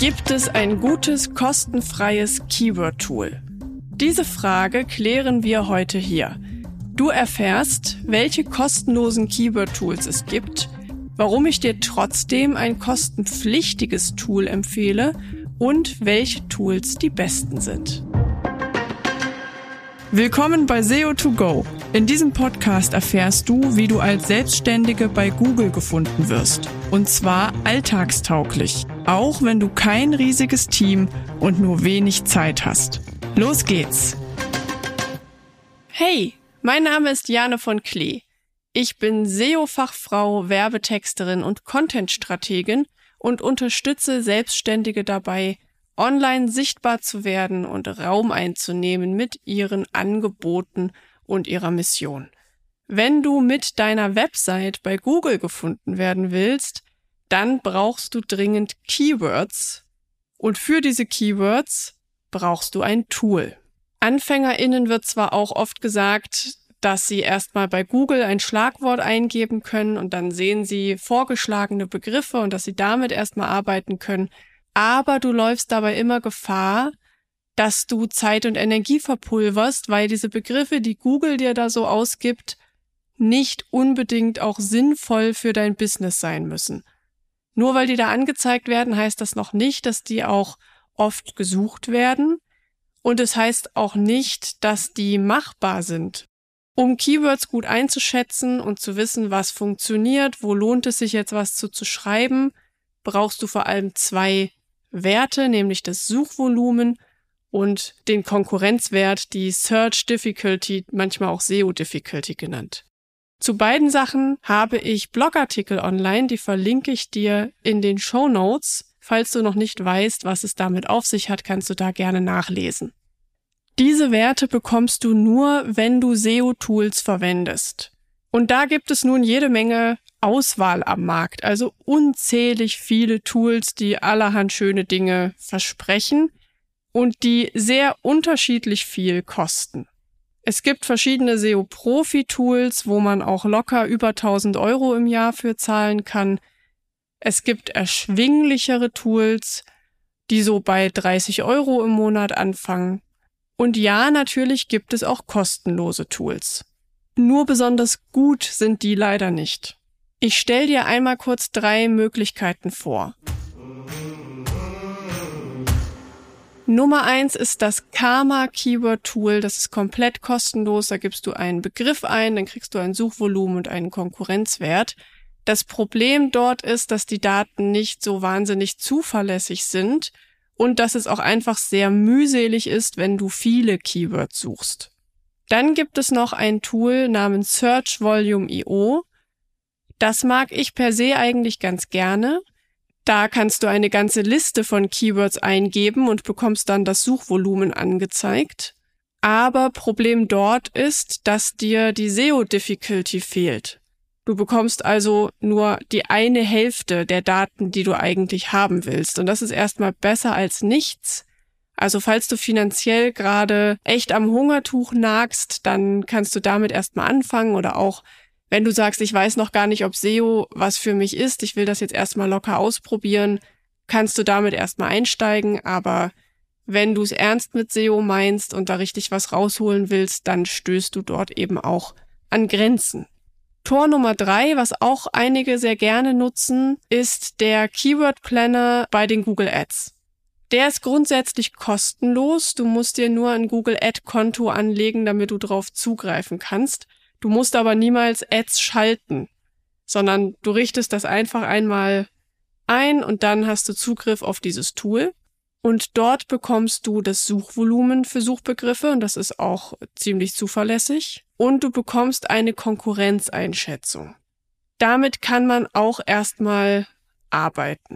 Gibt es ein gutes, kostenfreies Keyword-Tool? Diese Frage klären wir heute hier. Du erfährst, welche kostenlosen Keyword-Tools es gibt, warum ich dir trotzdem ein kostenpflichtiges Tool empfehle und welche Tools die besten sind. Willkommen bei SEO2Go. In diesem Podcast erfährst du, wie du als Selbstständige bei Google gefunden wirst. Und zwar alltagstauglich, auch wenn du kein riesiges Team und nur wenig Zeit hast. Los geht's! Hey, mein Name ist Jane von Klee. Ich bin SEO-Fachfrau, Werbetexterin und Content-Strategin und unterstütze Selbstständige dabei, online sichtbar zu werden und Raum einzunehmen mit ihren Angeboten und ihrer Mission. Wenn du mit deiner Website bei Google gefunden werden willst, dann brauchst du dringend Keywords und für diese Keywords brauchst du ein Tool. AnfängerInnen wird zwar auch oft gesagt, dass sie erstmal bei Google ein Schlagwort eingeben können und dann sehen sie vorgeschlagene Begriffe und dass sie damit erstmal arbeiten können, aber du läufst dabei immer Gefahr, dass du Zeit und Energie verpulverst, weil diese Begriffe, die Google dir da so ausgibt, nicht unbedingt auch sinnvoll für dein Business sein müssen. Nur weil die da angezeigt werden, heißt das noch nicht, dass die auch oft gesucht werden. Und es heißt auch nicht, dass die machbar sind. Um Keywords gut einzuschätzen und zu wissen, was funktioniert, wo lohnt es sich jetzt was zu schreiben, brauchst du vor allem zwei Werte, nämlich das Suchvolumen und den Konkurrenzwert, die Search Difficulty, manchmal auch SEO Difficulty genannt. Zu beiden Sachen habe ich Blogartikel online, die verlinke ich dir in den Shownotes. Falls du noch nicht weißt, was es damit auf sich hat, kannst du da gerne nachlesen. Diese Werte bekommst du nur, wenn du SEO-Tools verwendest. Und da gibt es nun jede Menge Auswahl am Markt, also unzählig viele Tools, die allerhand schöne Dinge versprechen und die sehr unterschiedlich viel kosten. Es gibt verschiedene SEO-Profi-Tools, wo man auch locker über 1.000 € im Jahr für zahlen kann. Es gibt erschwinglichere Tools, die so bei 30 € im Monat anfangen. Und ja, natürlich gibt es auch kostenlose Tools. Nur besonders gut sind die leider nicht. Ich stelle dir einmal kurz 3 Möglichkeiten vor. Nummer 1 ist das Karma Keyword Tool. Das ist komplett kostenlos. Da gibst du einen Begriff ein, dann kriegst du ein Suchvolumen und einen Konkurrenzwert. Das Problem dort ist, dass die Daten nicht so wahnsinnig zuverlässig sind und dass es auch einfach sehr mühselig ist, wenn du viele Keywords suchst. Dann gibt es noch ein Tool namens Search Volume.io. Das mag ich per se eigentlich ganz gerne. Da kannst du eine ganze Liste von Keywords eingeben und bekommst dann das Suchvolumen angezeigt. Aber Problem dort ist, dass dir die SEO-Difficulty fehlt. Du bekommst also nur die eine Hälfte der Daten, die du eigentlich haben willst. Und das ist erstmal besser als nichts. Also falls du finanziell gerade echt am Hungertuch nagst, dann kannst du damit erstmal anfangen oder auch wenn du sagst, ich weiß noch gar nicht, ob SEO was für mich ist, ich will das jetzt erstmal locker ausprobieren, kannst du damit erstmal einsteigen. Aber wenn du es ernst mit SEO meinst und da richtig was rausholen willst, dann stößt du dort eben auch an Grenzen. Tor Nummer 3, was auch einige sehr gerne nutzen, ist der Keyword Planner bei den Google Ads. Der ist grundsätzlich kostenlos. Du musst dir nur ein Google Ad-Konto anlegen, damit du drauf zugreifen kannst. Du musst aber niemals Ads schalten, sondern du richtest das einfach einmal ein und dann hast du Zugriff auf dieses Tool. Und dort bekommst du das Suchvolumen für Suchbegriffe und das ist auch ziemlich zuverlässig. Und du bekommst eine Konkurrenzeinschätzung. Damit kann man auch erstmal arbeiten.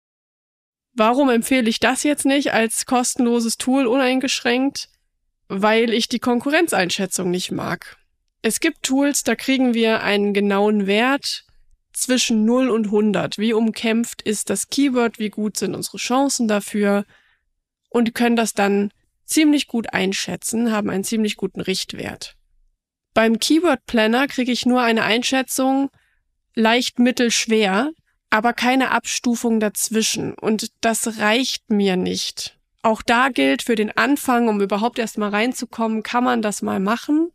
Warum empfehle ich das jetzt nicht als kostenloses Tool uneingeschränkt? Weil ich die Konkurrenzeinschätzung nicht mag. Es gibt Tools, da kriegen wir einen genauen Wert zwischen 0 und 100. Wie umkämpft ist das Keyword, wie gut sind unsere Chancen dafür und können das dann ziemlich gut einschätzen, haben einen ziemlich guten Richtwert. Beim Keyword Planner kriege ich nur eine Einschätzung leicht, mittel, schwer. aber keine Abstufung dazwischen. Und das reicht mir nicht. Auch da gilt für den Anfang, um überhaupt erst mal reinzukommen, kann man das mal machen.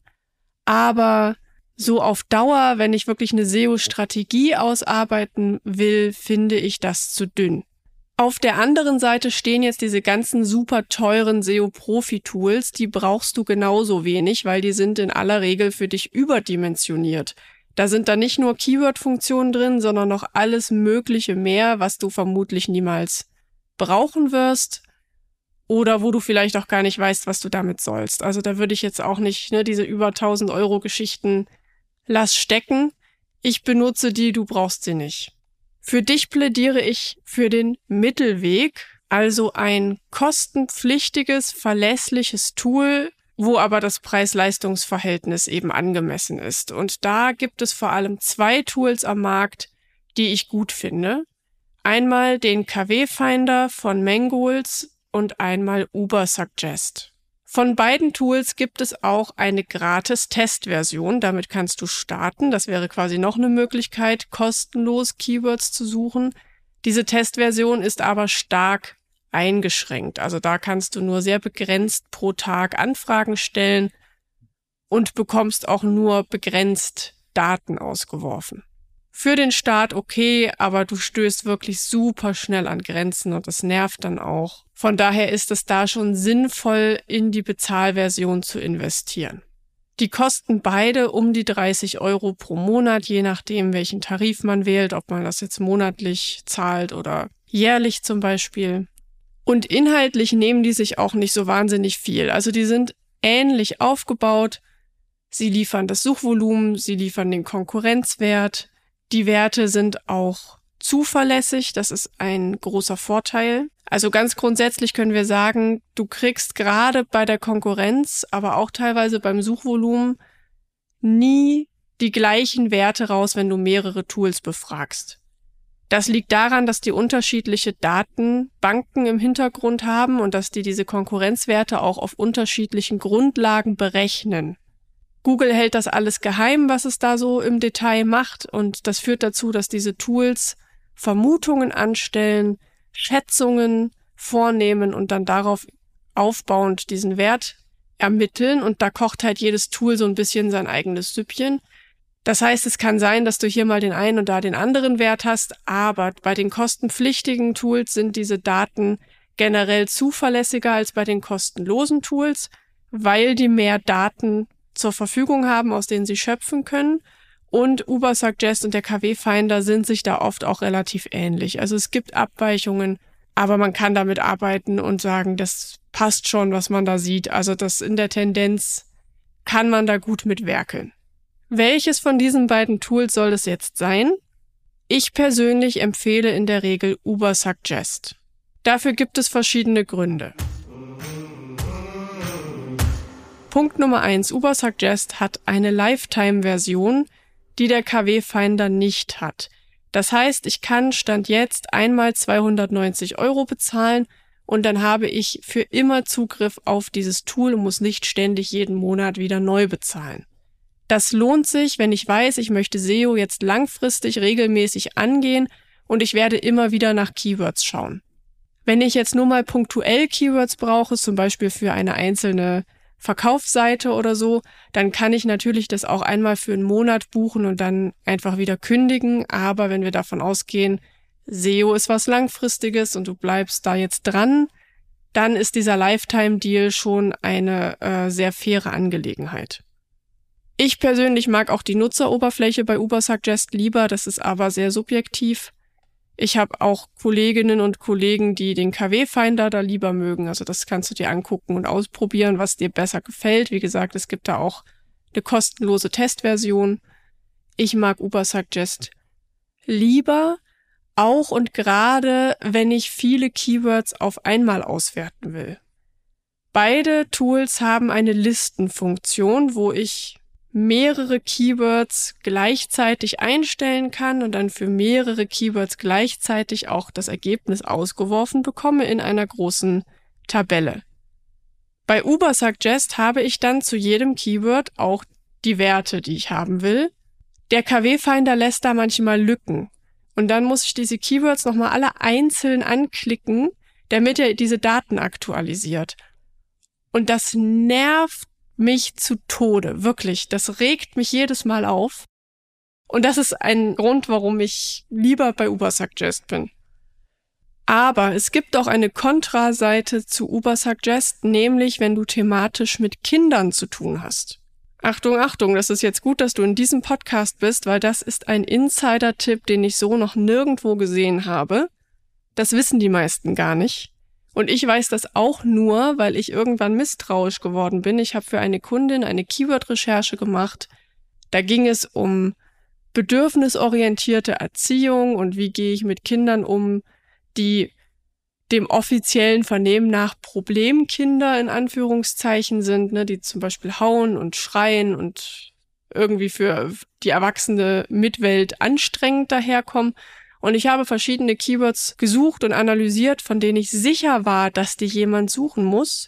Aber so auf Dauer, wenn ich wirklich eine SEO-Strategie ausarbeiten will, finde ich das zu dünn. Auf der anderen Seite stehen jetzt diese ganzen super teuren SEO-Profi-Tools, die brauchst du genauso wenig, weil die sind in aller Regel für dich überdimensioniert. Da sind da nicht nur Keyword-Funktionen drin, sondern noch alles Mögliche mehr, was du vermutlich niemals brauchen wirst oder wo du vielleicht auch gar nicht weißt, was du damit sollst. Also da würde ich jetzt auch nicht, diese über 1.000 € Geschichten, lass stecken. Ich benutze die, du brauchst sie nicht. Für dich plädiere ich für den Mittelweg, also ein kostenpflichtiges, verlässliches Tool, wo aber das Preis-Leistungs-Verhältnis eben angemessen ist. Und da gibt es vor allem 2 Tools am Markt, die ich gut finde. Einmal den KW-Finder von Mangolds und einmal Ubersuggest. Von beiden Tools gibt es auch eine gratis Testversion. Damit kannst du starten. Das wäre quasi noch eine Möglichkeit, kostenlos Keywords zu suchen. Diese Testversion ist aber stark eingeschränkt. Also da kannst du nur sehr begrenzt pro Tag Anfragen stellen und bekommst auch nur begrenzt Daten ausgeworfen. Für den Start okay, aber du stößt wirklich super schnell an Grenzen und das nervt dann auch. Von daher ist es da schon sinnvoll, in die Bezahlversion zu investieren. Die kosten beide um die 30 € pro Monat, je nachdem, welchen Tarif man wählt, ob man das jetzt monatlich zahlt oder jährlich zum Beispiel. Und inhaltlich nehmen die sich auch nicht so wahnsinnig viel. Also die sind ähnlich aufgebaut. Sie liefern das Suchvolumen, sie liefern den Konkurrenzwert. Die Werte sind auch zuverlässig, das ist ein großer Vorteil. Also ganz grundsätzlich können wir sagen, du kriegst gerade bei der Konkurrenz, aber auch teilweise beim Suchvolumen nie die gleichen Werte raus, wenn du mehrere Tools befragst. Das liegt daran, dass die unterschiedliche Datenbanken im Hintergrund haben und dass die diese Konkurrenzwerte auch auf unterschiedlichen Grundlagen berechnen. Google hält das alles geheim, was es da so im Detail macht, und das führt dazu, dass diese Tools Vermutungen anstellen, Schätzungen vornehmen und dann darauf aufbauend diesen Wert ermitteln, und da kocht halt jedes Tool so ein bisschen sein eigenes Süppchen. Das heißt, es kann sein, dass du hier mal den einen und da den anderen Wert hast, aber bei den kostenpflichtigen Tools sind diese Daten generell zuverlässiger als bei den kostenlosen Tools, weil die mehr Daten zur Verfügung haben, aus denen sie schöpfen können. Und Ubersuggest und der KW-Finder sind sich da oft auch relativ ähnlich. Also es gibt Abweichungen, aber man kann damit arbeiten und sagen, das passt schon, was man da sieht. Also das in der Tendenz kann man da gut mit werkeln. Welches von diesen beiden Tools soll es jetzt sein? Ich persönlich empfehle in der Regel Ubersuggest. Dafür gibt es verschiedene Gründe. Punkt Nummer 1. Ubersuggest hat eine Lifetime-Version, die der KW-Finder nicht hat. Das heißt, ich kann Stand jetzt einmal 290 € bezahlen und dann habe ich für immer Zugriff auf dieses Tool und muss nicht ständig jeden Monat wieder neu bezahlen. Das lohnt sich, wenn ich weiß, ich möchte SEO jetzt langfristig regelmäßig angehen und ich werde immer wieder nach Keywords schauen. Wenn ich jetzt nur mal punktuell Keywords brauche, zum Beispiel für eine einzelne Verkaufsseite oder so, dann kann ich natürlich das auch einmal für einen Monat buchen und dann einfach wieder kündigen. Aber wenn wir davon ausgehen, SEO ist was Langfristiges und du bleibst da jetzt dran, dann ist dieser Lifetime-Deal schon eine sehr faire Angelegenheit. Ich persönlich mag auch die Nutzeroberfläche bei Ubersuggest lieber, das ist aber sehr subjektiv. Ich habe auch Kolleginnen und Kollegen, die den KW-Finder da lieber mögen. Also das kannst du dir angucken und ausprobieren, was dir besser gefällt. Wie gesagt, es gibt da auch eine kostenlose Testversion. Ich mag Ubersuggest lieber, auch und gerade, wenn ich viele Keywords auf einmal auswerten will. Beide Tools haben eine Listenfunktion, wo ich mehrere Keywords gleichzeitig einstellen kann und dann für mehrere Keywords gleichzeitig auch das Ergebnis ausgeworfen bekomme in einer großen Tabelle. Bei Ubersuggest habe ich dann zu jedem Keyword auch die Werte, die ich haben will. Der KW-Finder lässt da manchmal Lücken. Und dann muss ich diese Keywords nochmal alle einzeln anklicken, damit er diese Daten aktualisiert. Und das nervt mich zu Tode, wirklich. Das regt mich jedes Mal auf. Und das ist ein Grund, warum ich lieber bei Ubersuggest bin. Aber es gibt auch eine Kontraseite zu Ubersuggest, nämlich wenn du thematisch mit Kindern zu tun hast. Achtung, Achtung, das ist jetzt gut, dass du in diesem Podcast bist, weil das ist ein Insider-Tipp, den ich so noch nirgendwo gesehen habe. Das wissen die meisten gar nicht. Und ich weiß das auch nur, weil ich irgendwann misstrauisch geworden bin. Ich habe für eine Kundin eine Keyword-Recherche gemacht. Da ging es um bedürfnisorientierte Erziehung und wie gehe ich mit Kindern um, die dem offiziellen Vernehmen nach Problemkinder in Anführungszeichen sind, ne, die zum Beispiel hauen und schreien und irgendwie für die erwachsene Mitwelt anstrengend daherkommen. Und ich habe verschiedene Keywords gesucht und analysiert, von denen ich sicher war, dass die jemand suchen muss.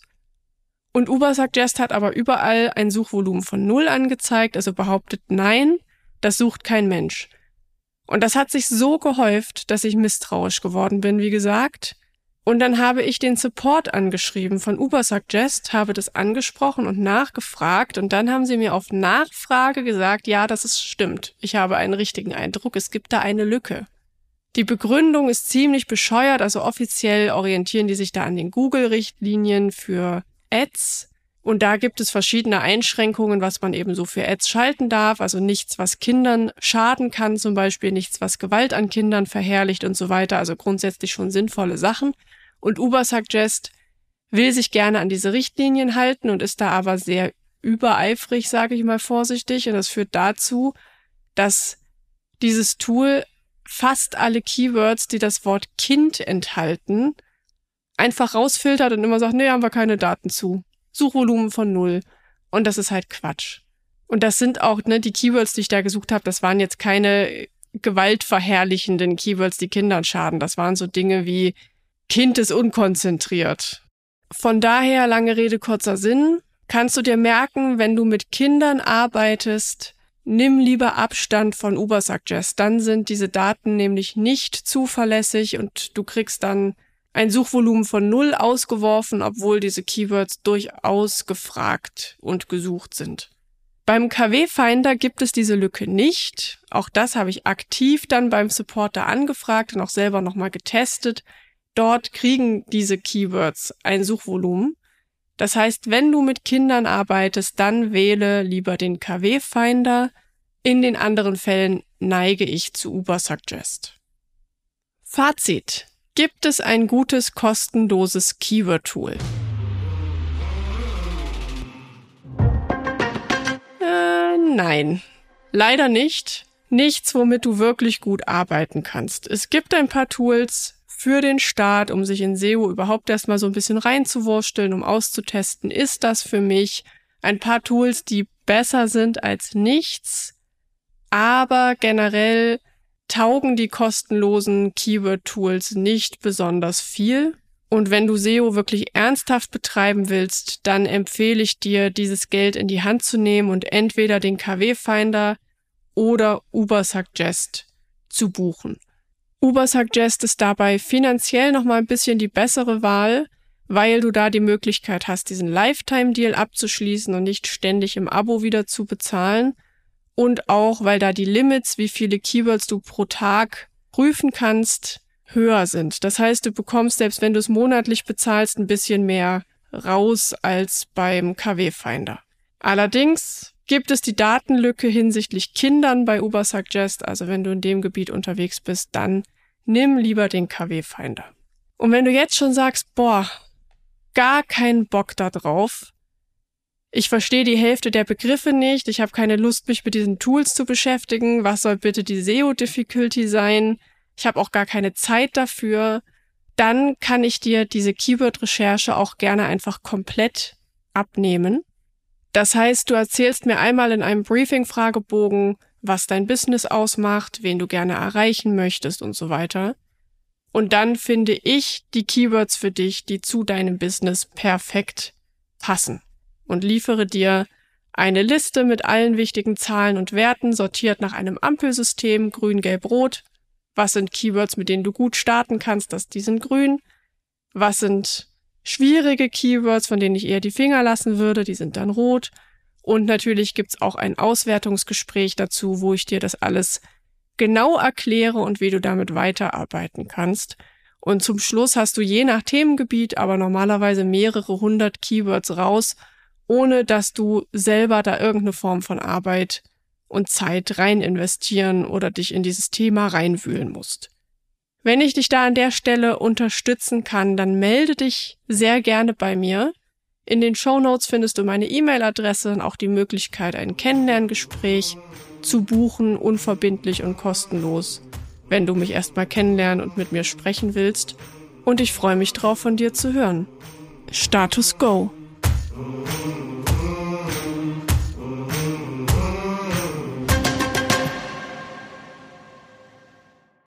Und Ubersuggest hat aber überall ein Suchvolumen von 0 angezeigt, also behauptet, nein, das sucht kein Mensch. Und das hat sich so gehäuft, dass ich misstrauisch geworden bin, wie gesagt. Und dann habe ich den Support angeschrieben von Ubersuggest, habe das angesprochen und nachgefragt. Und dann haben sie mir auf Nachfrage gesagt, ja, stimmt. Ich habe einen richtigen Eindruck, es gibt da eine Lücke. Die Begründung ist ziemlich bescheuert, also offiziell orientieren die sich da an den Google-Richtlinien für Ads. Und da gibt es verschiedene Einschränkungen, was man eben so für Ads schalten darf. Also nichts, was Kindern schaden kann, zum Beispiel nichts, was Gewalt an Kindern verherrlicht und so weiter. Also grundsätzlich schon sinnvolle Sachen. Und Ubersuggest will sich gerne an diese Richtlinien halten und ist da aber sehr übereifrig, sage ich mal vorsichtig. Und das führt dazu, dass dieses Tool fast alle Keywords, die das Wort Kind enthalten, einfach rausfiltert und immer sagt, nee, haben wir keine Daten zu. Suchvolumen von 0. Und das ist halt Quatsch. Und das sind auch, die Keywords, die ich da gesucht habe, das waren jetzt keine gewaltverherrlichenden Keywords, die Kindern schaden. Das waren so Dinge wie Kind ist unkonzentriert. Von daher, lange Rede, kurzer Sinn, kannst du dir merken, wenn du mit Kindern arbeitest, nimm lieber Abstand von Ubersuggest. Dann sind diese Daten nämlich nicht zuverlässig und du kriegst dann ein Suchvolumen von 0 ausgeworfen, obwohl diese Keywords durchaus gefragt und gesucht sind. Beim KW-Finder gibt es diese Lücke nicht. Auch das habe ich aktiv dann beim Supporter angefragt und auch selber nochmal getestet. Dort kriegen diese Keywords ein Suchvolumen. Das heißt, wenn du mit Kindern arbeitest, dann wähle lieber den KW-Finder. In den anderen Fällen neige ich zu Ubersuggest. Fazit. Gibt es ein gutes, kostenloses Keyword-Tool? Nein, leider nicht. Nichts, womit du wirklich gut arbeiten kannst. Es gibt ein paar Tools für den Start, um sich in SEO überhaupt erstmal so ein bisschen reinzuwursteln, um auszutesten, ist das für mich. Ein paar Tools, die besser sind als nichts, aber generell taugen die kostenlosen Keyword-Tools nicht besonders viel. Und wenn du SEO wirklich ernsthaft betreiben willst, dann empfehle ich dir, dieses Geld in die Hand zu nehmen und entweder den KW-Finder oder Ubersuggest zu buchen. Ubersuggest ist dabei finanziell nochmal ein bisschen die bessere Wahl, weil du da die Möglichkeit hast, diesen Lifetime-Deal abzuschließen und nicht ständig im Abo wieder zu bezahlen. Und auch, weil da die Limits, wie viele Keywords du pro Tag prüfen kannst, höher sind. Das heißt, du bekommst, selbst wenn du es monatlich bezahlst, ein bisschen mehr raus als beim KW-Finder. Allerdings gibt es die Datenlücke hinsichtlich Kindern bei Ubersuggest. Also wenn du in dem Gebiet unterwegs bist, dann nimm lieber den KW-Finder. Und wenn du jetzt schon sagst, gar keinen Bock da drauf, ich verstehe die Hälfte der Begriffe nicht, ich habe keine Lust, mich mit diesen Tools zu beschäftigen, was soll bitte die SEO-Difficulty sein, ich habe auch gar keine Zeit dafür, dann kann ich dir diese Keyword-Recherche auch gerne einfach komplett abnehmen. Das heißt, du erzählst mir einmal in einem Briefing-Fragebogen, was dein Business ausmacht, wen du gerne erreichen möchtest und so weiter. Und dann finde ich die Keywords für dich, die zu deinem Business perfekt passen. Und liefere dir eine Liste mit allen wichtigen Zahlen und Werten, sortiert nach einem Ampelsystem, grün, gelb, rot. Was sind Keywords, mit denen du gut starten kannst? Die sind grün. Was sind schwierige Keywords, von denen ich eher die Finger lassen würde? Die sind dann rot. Und natürlich gibt's auch ein Auswertungsgespräch dazu, wo ich dir das alles genau erkläre und wie du damit weiterarbeiten kannst. Und zum Schluss hast du je nach Themengebiet aber normalerweise mehrere 100 Keywords raus, ohne dass du selber da irgendeine Form von Arbeit und Zeit rein investieren oder dich in dieses Thema reinwühlen musst. Wenn ich dich da an der Stelle unterstützen kann, dann melde dich sehr gerne bei mir. In den Shownotes findest du meine E-Mail-Adresse und auch die Möglichkeit, ein Kennenlerngespräch zu buchen, unverbindlich und kostenlos, wenn du mich erstmal kennenlernen und mit mir sprechen willst. Und ich freue mich drauf, von dir zu hören. Status Go!